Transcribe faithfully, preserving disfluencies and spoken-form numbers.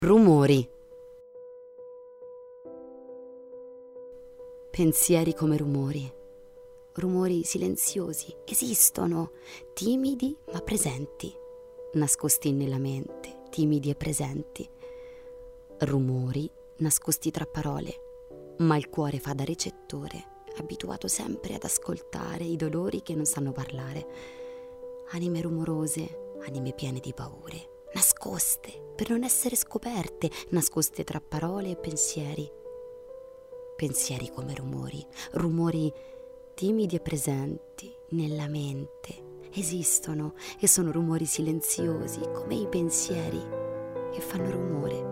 Rumori. Pensieri come rumori. Rumori silenziosi, esistono, timidi ma presenti, nascosti nella mente, timidi e presenti. Rumori nascosti tra parole, ma il cuore fa da recettore, abituato sempre ad ascoltare i dolori che non sanno parlare. Anime rumorose, anime piene di paure, nascoste per non essere scoperte, nascoste tra parole e pensieri. Pensieri come rumori, rumori timidi e presenti nella mente, esistono e sono rumori silenziosi come i pensieri che fanno rumore.